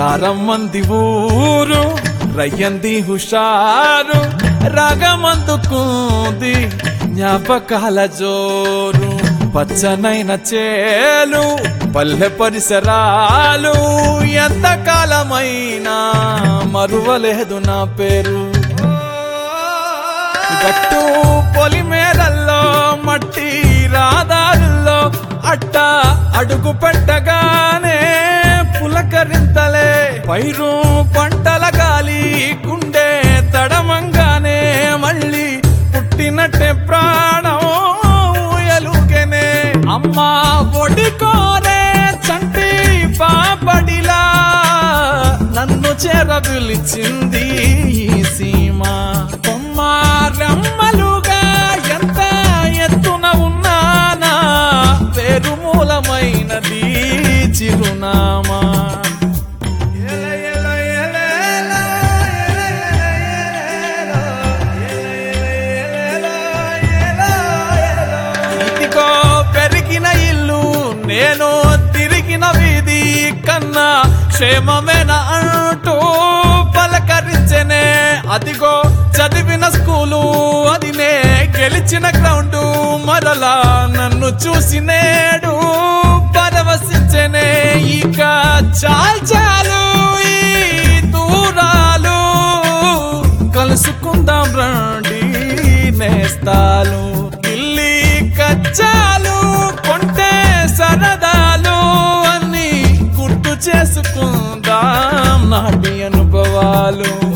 రారమ్మంది ఊరు రయ్యంది హుషారు రాగమందుకుంది జ్ఞాపకాల జోరు పచ్చనైన చేలు పల్లె పరిసరాలు ఎంతకాలమైనా మరువలేదు నా పేరు గట్టు పొలిమేరల్లో మట్టి రాదారుల్లో అట్ట అడుగు పెట్టగానే పులకరింతలే పైరు పంటల గాలి గుండె తడమంగానే మళ్ళీ పుట్టినట్టే ప్రాణం ఎలుగనే అమ్మా ఒడి కోరే చంటి పాపడిలా నన్ను చేరపిలిచింది ఈ సీమ కొమ్మారమ్మలుగా ఎంత ఎత్తున ఉన్నానా పేరు మూలమైనది చిరునామా ఇదిగో పెరిగిన ఇల్లు నేను తిరిగిన వీధి కన్నా క్షేమమేన అంటూ పలకరించనే అదిగో చదివిన స్కూలు అది నే గెలిచిన గ్రౌండ్ మరలా నన్ను చూసి నేడు పరవశించనే ఇక చాలు ఈ దూరాలు కలుసుకుందాం రండి నేస్తాలు ఇల్లి కచ్చాలు కొంటే సరదాలు అన్ని గుర్తు చేసుకుందాం నాటి అనుభవాలు